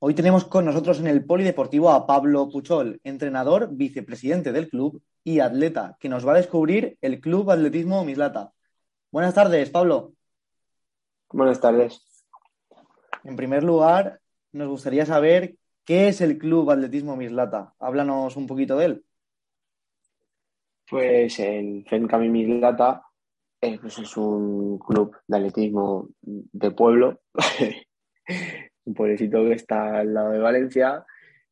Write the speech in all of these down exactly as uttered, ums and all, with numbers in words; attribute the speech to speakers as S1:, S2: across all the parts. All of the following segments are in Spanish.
S1: Hoy tenemos con nosotros en el Polideportivo a Pablo Puchol, entrenador, vicepresidente del club y atleta, que nos va a descubrir el Club Atletismo Mislata. Buenas tardes, Pablo.
S2: Buenas tardes.
S1: En primer lugar, nos gustaría saber qué es el Club Atletismo Mislata. Háblanos un poquito de él.
S2: Pues el Fencami Mislata eh, pues es un club de atletismo de pueblo, un pueblecito que está al lado de Valencia.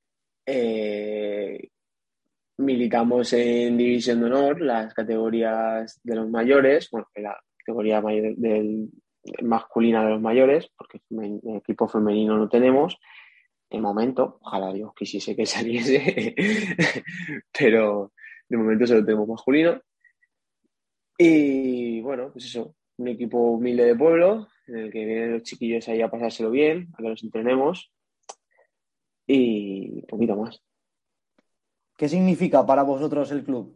S2: Eh, Militamos en División de Honor, las categorías de los mayores, bueno, la categoría mayor del, masculina de los mayores, porque femen, equipo femenino no tenemos. De momento, ojalá Dios quisiese que saliese, pero de momento solo tenemos masculino. Y bueno, pues eso, un equipo humilde de pueblo, en el que vienen los chiquillos ahí a pasárselo bien, a que los entrenemos y un poquito más.
S1: ¿Qué significa para vosotros el club?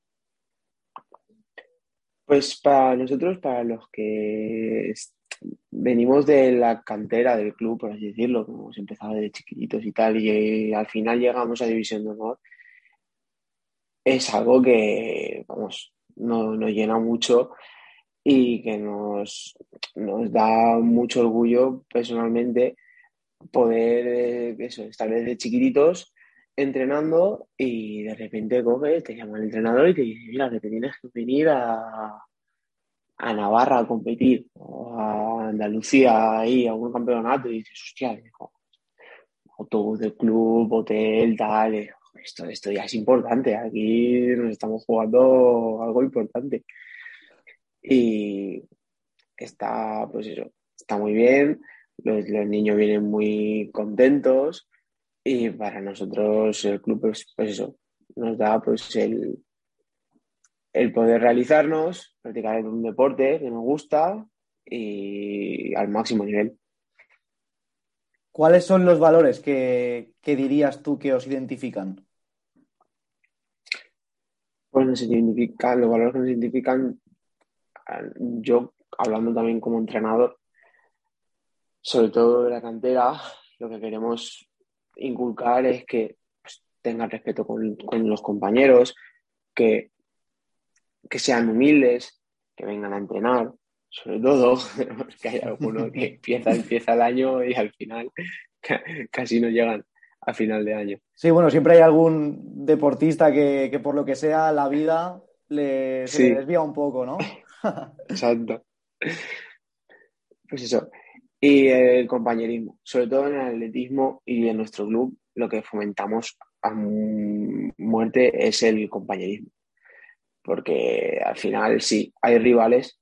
S2: Pues para nosotros, para los que es- venimos de la cantera del club, por así decirlo, que hemos empezado desde chiquititos y tal, y al final llegamos a División de Honor, es algo que, vamos, no- nos llena mucho y que nos, nos da mucho orgullo personalmente poder eh, eso, estar desde chiquititos entrenando y de repente coge, te llama el entrenador y te dice, mira, que te tienes que venir a, a Navarra a competir o a Andalucía ahí a un campeonato y dices, hostia, hijo, autobús del club, hotel, tal, eh, esto, esto ya es importante, aquí nos estamos jugando algo importante y está, pues eso, está muy bien, los, los niños vienen muy contentos. Y para nosotros el club, pues, pues eso, nos da pues el, el poder realizarnos, practicar un deporte que nos gusta y al máximo nivel.
S1: ¿Cuáles son los valores que, que dirías tú que os identifican?
S2: Pues nos identifican, los valores que nos identifican, yo hablando también como entrenador, sobre todo de la cantera, lo que queremos inculcar es que pues, tengan respeto con, con los compañeros, que que sean humildes, que vengan a entrenar, sobre todo, porque hay algunos que empieza, empieza el año y al final casi no llegan a final de año.
S1: Sí, bueno, siempre hay algún deportista que, que por lo que sea la vida le- se le
S2: Sí,
S1: desvía un poco, ¿no?
S2: exacto. Pues eso. Y el compañerismo, sobre todo en el atletismo y en nuestro club, lo que fomentamos a muerte es el compañerismo, porque al final sí, hay rivales,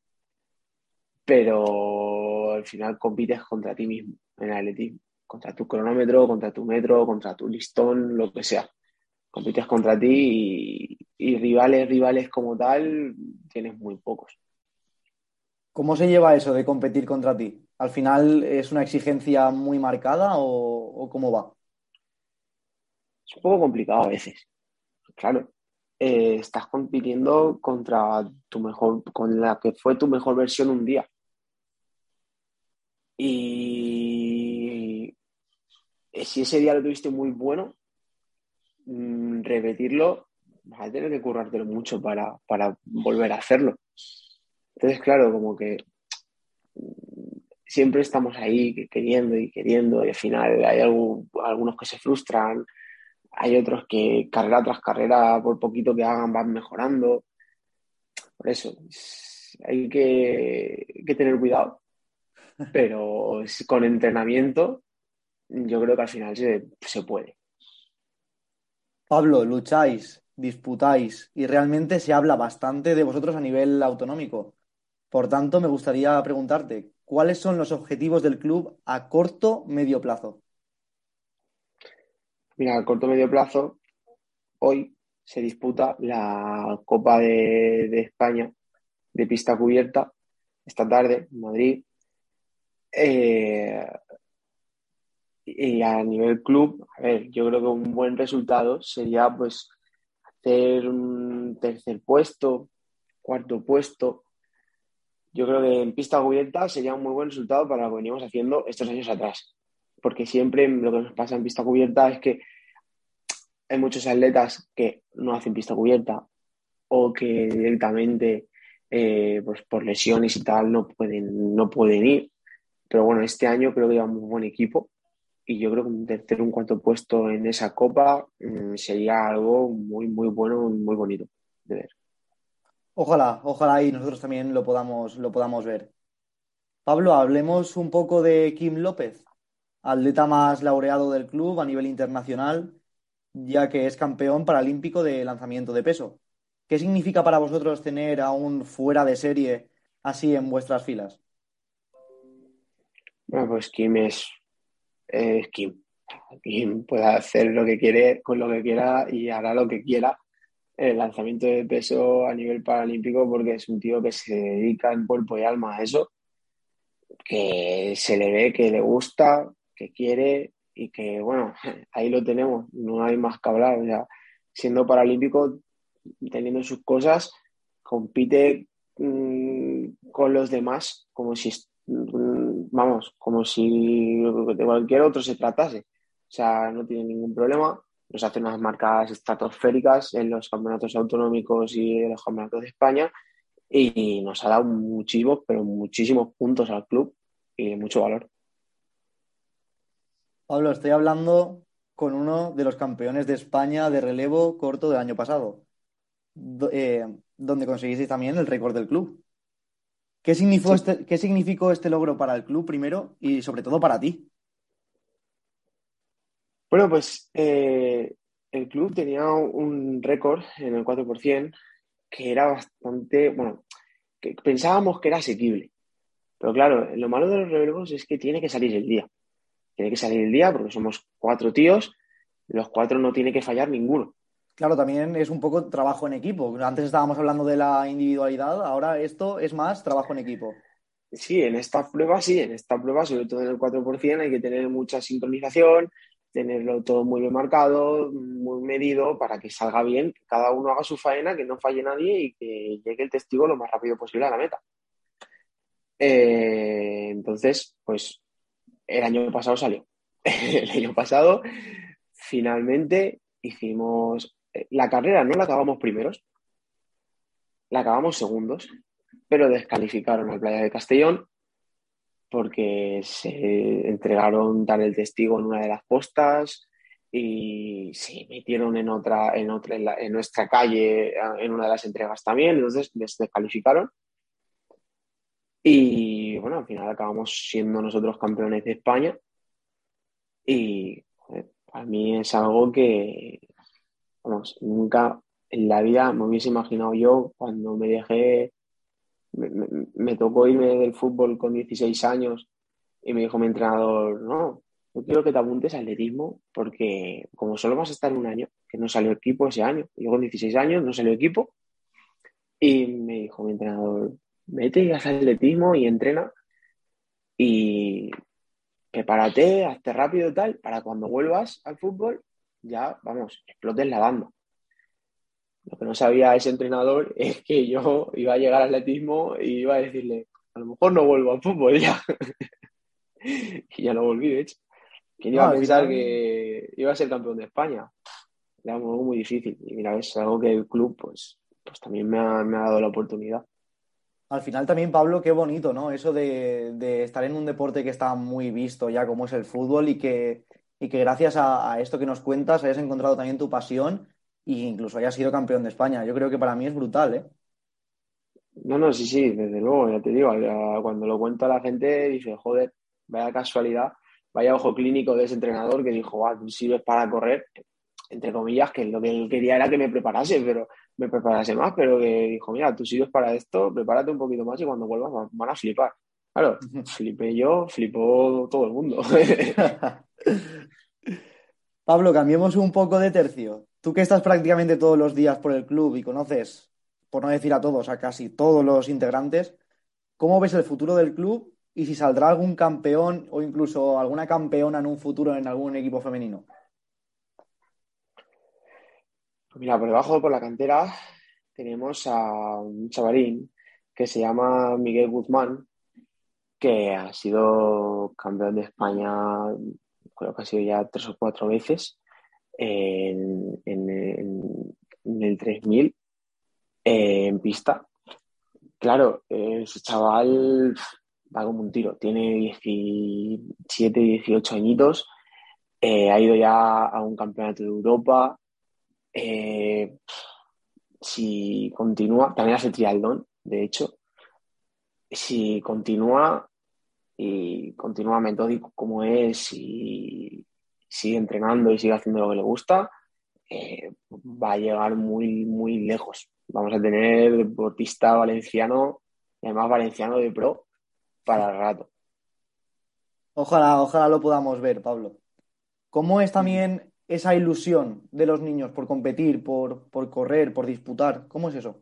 S2: pero al final compites contra ti mismo en el atletismo, contra tu cronómetro, contra tu metro, contra tu listón, lo que sea. Compites contra ti y, y rivales, rivales como tal, tienes muy pocos.
S1: ¿Cómo se lleva eso de competir contra ti? ¿Al final es una exigencia muy marcada o, o cómo va?
S2: Es un poco complicado a veces, claro. Eh, estás compitiendo contra tu mejor, con la que fue tu mejor versión un día. Y si ese día lo tuviste muy bueno, mmm, repetirlo, vas a tener que currártelo mucho para, para volver a hacerlo. Entonces, claro, como que mmm, siempre estamos ahí queriendo y queriendo y al final hay algún, algunos que se frustran, hay otros que carrera tras carrera, por poquito que hagan, van mejorando. Por eso, hay que, que tener cuidado, pero con entrenamiento yo creo que al final se, se puede.
S1: Pablo, lucháis, disputáis y realmente se habla bastante de vosotros a nivel autonómico. Por tanto, me gustaría preguntarte, ¿cuáles son los objetivos del club a corto, medio plazo?
S2: Mira, a corto medio plazo, hoy se disputa la Copa de, de España de pista cubierta esta tarde en Madrid. Eh, y a nivel club, a ver, yo creo que un buen resultado sería pues hacer un tercer puesto, cuarto puesto. Yo creo que en pista cubierta sería un muy buen resultado para lo que venimos haciendo estos años atrás. porque siempre lo que nos pasa en pista cubierta es que hay muchos atletas que no hacen pista cubierta o que directamente eh, pues por lesiones y tal no pueden, no pueden ir. Pero bueno, este año creo que llevamos un buen equipo y yo creo que un tercer o un cuarto puesto en esa copa mm, sería algo muy, muy bueno y muy bonito de ver.
S1: Ojalá, ojalá y nosotros también lo podamos, lo podamos ver. Pablo, hablemos un poco de Kim López, atleta más laureado del club a nivel internacional, ya que es campeón paralímpico de lanzamiento de peso. ¿Qué significa para vosotros tener a un fuera de serie así en vuestras filas?
S2: Bueno, pues Kim es, es Kim. Kim puede hacer lo que quiere con lo que quiera y hará lo que quiera en el lanzamiento de peso a nivel paralímpico porque es un tío que se dedica en cuerpo y alma a eso, que se le ve que le gusta, que quiere y que, bueno, ahí lo tenemos, no hay más que hablar. O sea, siendo paralímpico, teniendo sus cosas, compite mmm, con los demás como si, mmm, vamos, como si de cualquier otro se tratase. O sea, no tiene ningún problema. Nos hace unas marcas estratosféricas en los campeonatos autonómicos y en los campeonatos de España y nos ha dado muchísimos, pero muchísimos puntos al club y mucho valor.
S1: Pablo, estoy hablando con uno de los campeones de España de relevo corto del año pasado, do- eh, donde conseguisteis también el récord del club. ¿Qué significó
S2: Sí.
S1: este, qué significó este logro para el club primero y sobre todo para ti?
S2: Bueno, pues eh, el club tenía un récord en el cuatro por ciento que era bastante, bueno, que pensábamos que era asequible. Pero claro, lo malo de los relevos es que tiene que salir el día. Tiene que salir el día porque somos cuatro tíos, los cuatro no tiene que fallar ninguno.
S1: Claro, también es un poco trabajo en equipo. Antes estábamos hablando de la individualidad, ahora esto es más trabajo en equipo.
S2: Sí, en esta prueba sí, en esta prueba, sobre todo en el cuatro por ciento, hay que tener mucha sincronización, tenerlo todo muy bien marcado, muy medido para que salga bien, que cada uno haga su faena, que no falle nadie y que llegue el testigo lo más rápido posible a la meta. Eh, entonces, pues el año pasado salió. El año pasado finalmente hicimos eh, la carrera, no la acabamos primeros, la acabamos segundos, pero descalificaron al Playa de Castellón porque se entregaron tal el testigo en una de las postas y se metieron en otra, en otra, en, la- en nuestra calle en una de las entregas también, entonces les descalificaron y bueno, al final acabamos siendo nosotros campeones de España y joder, para mí es algo que, vamos, nunca en la vida me hubiese imaginado yo cuando me dejé, me, me, me tocó irme del fútbol con dieciséis años. Y me dijo mi entrenador, no, yo quiero que te apuntes a atletismo porque como solo vas a estar un año, que no salió equipo ese año, yo con dieciséis años no salió equipo, y me dijo mi entrenador, vete y haz atletismo y entrena y prepárate, hazte rápido y tal, para cuando vuelvas al fútbol, ya, vamos, explotes la banda. Lo que no sabía ese entrenador es que yo iba a llegar al atletismo y iba a decirle, a lo mejor no vuelvo al fútbol ya. Y ya no volví, de hecho. ¿Quién
S1: No,
S2: iba a
S1: al
S2: pensar
S1: final,
S2: que iba a ser campeón de España? Era algo muy difícil. Y mira, es algo que el club pues, pues también me ha, me ha dado la oportunidad.
S1: al final también, Pablo, qué bonito, ¿no? Eso de, de estar en un deporte que está muy visto ya como es el fútbol y que, y que gracias a, a esto que nos cuentas hayas encontrado también tu pasión e incluso hayas sido campeón de España. Yo creo que para mí es brutal, ¿eh?
S2: No, no, sí, sí, desde luego, ya te digo, ya cuando lo cuento a la gente dice, joder, vaya casualidad, vaya ojo clínico de ese entrenador que dijo, ah, tú sirves para correr, entre comillas, que lo que él quería era que me preparase, pero me preparase más, pero que dijo, mira, tú sirves para esto, prepárate un poquito más y cuando vuelvas van van a flipar. Claro, flipé yo, flipó todo el mundo.
S1: Pablo, cambiemos un poco de tercio. Tú que estás prácticamente todos los días por el club y conoces, por no decir a todos, a casi todos los integrantes, ¿cómo ves el futuro del club y si saldrá algún campeón o incluso alguna campeona en un futuro en algún equipo femenino?
S2: Pues mira, por debajo, por la cantera, tenemos a un chavalín que se llama Miguel Guzmán, que ha sido campeón de España creo que ha sido ya tres o cuatro veces en, en, en- en el tres mil eh, en pista. Claro, eh, ese chaval va como un tiro, tiene diecisiete, dieciocho añitos, eh, ha ido ya a un campeonato de Europa. eh, si continúa, también hace triatlón, de hecho, si continúa y continúa metódico como es y sigue entrenando y sigue haciendo lo que le gusta, eh, va a llegar muy, muy lejos. Vamos a tener deportista valenciano, y además valenciano de pro, para el rato.
S1: Ojalá, ojalá lo podamos ver, Pablo. ¿Cómo es también esa ilusión de los niños por competir, por, por correr, por disputar? ¿Cómo es eso?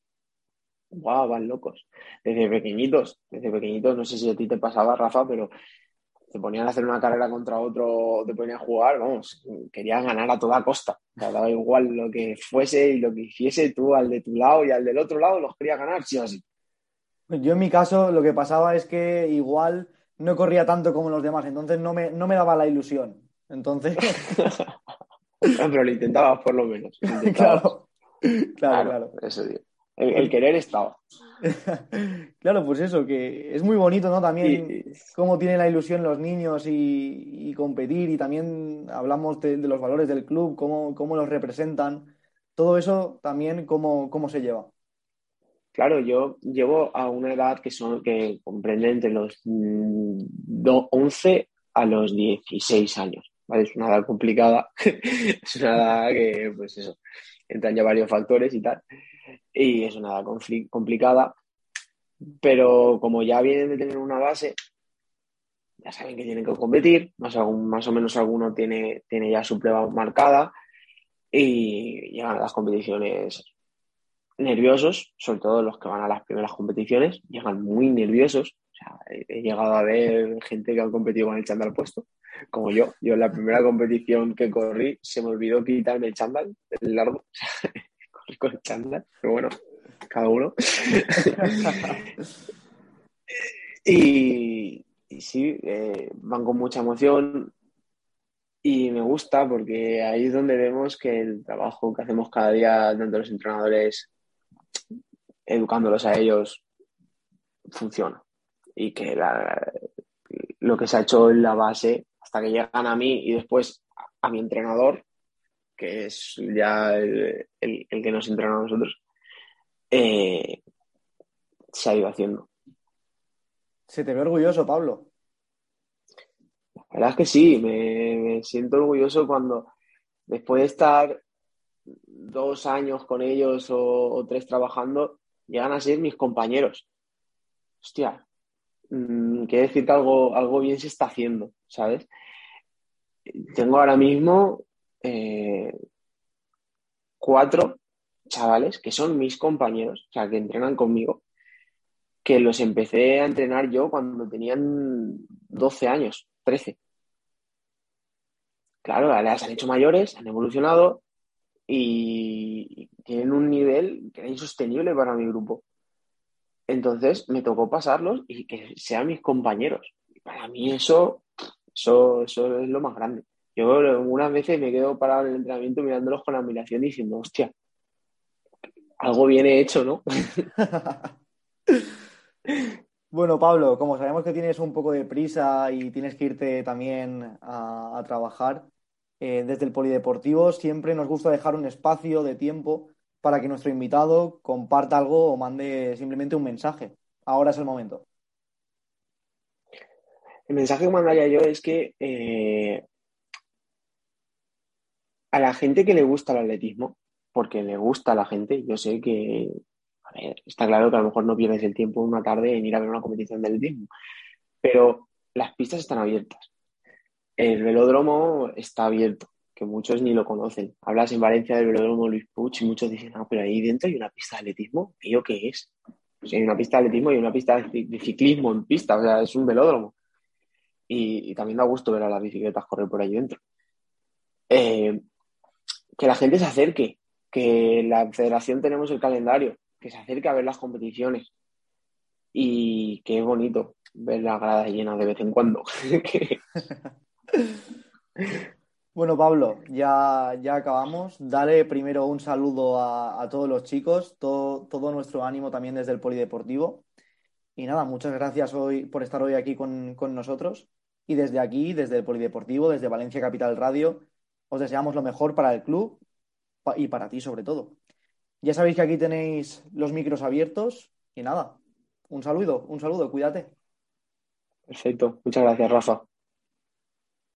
S2: Guau, van locos. Desde pequeñitos, desde pequeñitos, no sé si a ti te pasaba, Rafa, pero te ponían a hacer una carrera contra otro, te ponían a jugar, vamos, querían ganar a toda costa. O sea, daba igual lo que fuese y lo que hiciese, tú al de tu lado y al del otro lado los querías ganar, sí o sí.
S1: Yo en mi caso lo que pasaba es que igual no corría tanto como los demás, entonces no me, no me daba la ilusión. Entonces,
S2: Bueno, pero lo intentabas por lo menos, lo intentabas.
S1: claro, claro,
S2: Claro,
S1: claro.
S2: eso digo. El, el
S1: Pues,
S2: querer estaba.
S1: claro, pues eso, que es muy bonito, ¿no?
S2: Y,
S1: También
S2: y,
S1: cómo tienen la ilusión los niños y, y competir, y también hablamos de, de los valores del club, cómo, cómo los representan. Todo eso también cómo, cómo se lleva.
S2: claro, yo llevo a una edad que son que comprende entre los mm, do- once a los dieciséis años, ¿vale? Es una edad complicada, es una edad que, pues eso, entran ya varios factores y tal, y es una edad confli- complicada, pero como ya vienen de tener una base, ya saben que tienen que competir, más, algún- más o menos alguno tiene, tiene ya su prueba marcada y llegan a las competiciones nerviosos, sobre todo los que van a las primeras competiciones, llegan muy nerviosos. O sea, he, he llegado a ver gente que ha competido con el chándal puesto, como yo. Yo en la primera competición que corrí se me olvidó quitarme el chándal, el largo, corrí con el chándal, pero bueno, cada uno. y, y sí, eh, van con mucha emoción y me gusta porque ahí es donde vemos que el trabajo que hacemos cada día, tanto los entrenadores, educándolos a ellos, funciona. Y que la, lo que se ha hecho en la base hasta que llegan a mí y después a mi entrenador, que es ya el, el, el que nos entrena a nosotros, eh, se ha ido haciendo.
S1: Se te ve orgulloso, Pablo.
S2: La verdad es que sí, me, me siento orgulloso cuando después de estar dos años con ellos o, o tres trabajando, llegan a ser mis compañeros. Hostia, mmm, quiere decir que algo, algo bien se está haciendo, ¿sabes? Tengo ahora mismo eh, cuatro chavales que son mis compañeros, o sea, que entrenan conmigo, que los empecé a entrenar yo cuando tenían doce años, trece. Claro, ahora se han hecho mayores, han evolucionado y tienen un nivel que era insostenible para mi grupo. Entonces me tocó pasarlos y que sean mis compañeros. Y para mí eso, eso, eso es lo más grande. Yo algunas veces me quedo parado en el entrenamiento mirándolos con admiración diciendo, hostia, algo bien he hecho, ¿no?
S1: Bueno, Pablo, como sabemos que tienes un poco de prisa y tienes que irte también a, a trabajar, eh, desde el polideportivo siempre nos gusta dejar un espacio de tiempo para que nuestro invitado comparta algo o mande simplemente un mensaje. Ahora es el momento.
S2: El mensaje que mandaría yo es que eh, a la gente que le gusta el atletismo, porque le gusta a la gente, yo sé que, a ver, está claro que a lo mejor no pierdes el tiempo una tarde en ir a ver una competición de atletismo, pero las pistas están abiertas. El velódromo está abierto, que muchos ni lo conocen. Hablas en Valencia del velódromo Luis Puig y muchos dicen, ah, pero ahí dentro hay una pista de atletismo. ¿Y yo qué es? Pues hay una pista de atletismo y una pista de, ci- de ciclismo en pista, o sea, es un velódromo. Y, y también da gusto ver a las bicicletas correr por ahí dentro. Eh, que la gente se acerque, que la federación tenemos el calendario, que se acerque a ver las competiciones y que es bonito ver las gradas llenas de vez en cuando.
S1: Bueno, Pablo, ya, ya acabamos. Dale primero un saludo a, a todos los chicos, todo, todo nuestro ánimo también desde el Polideportivo. Y nada, muchas gracias hoy por estar hoy aquí con, con nosotros. Y desde aquí, desde el Polideportivo, desde Valencia Capital Radio, os deseamos lo mejor para el club pa- y para ti sobre todo. Ya sabéis que aquí tenéis los micros abiertos y nada, un saludo, un saludo, cuídate.
S2: Perfecto. Muchas gracias, Rafa.